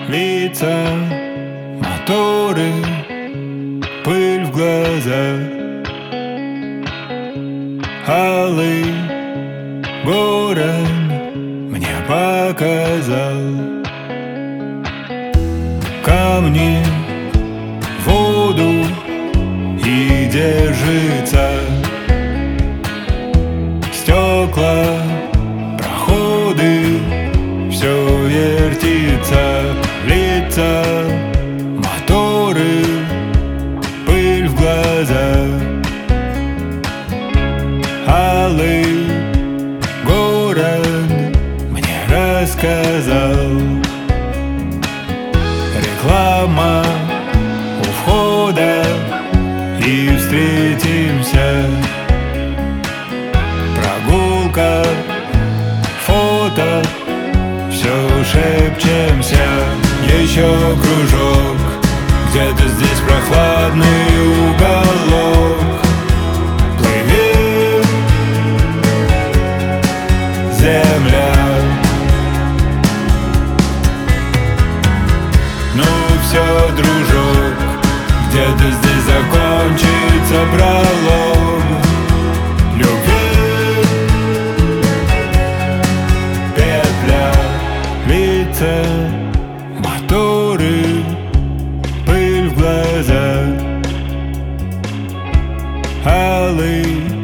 лица, моторы, пыль в глазах. Алый город мне показал камни, воду и держится. Стекла, проходы, все вертится. Лица, моторы, пыль в глазах. Алый город мне рассказал. Реклама у входа, и встретимся. Прогулка, фото, все шепчемся. Еще кружок, где-то здесь прохладный уголок. Плывет земля. Ну все, дружок, где-то здесь закончится пролог любви. Петля, лица, моторы, пыль в глазах. Алый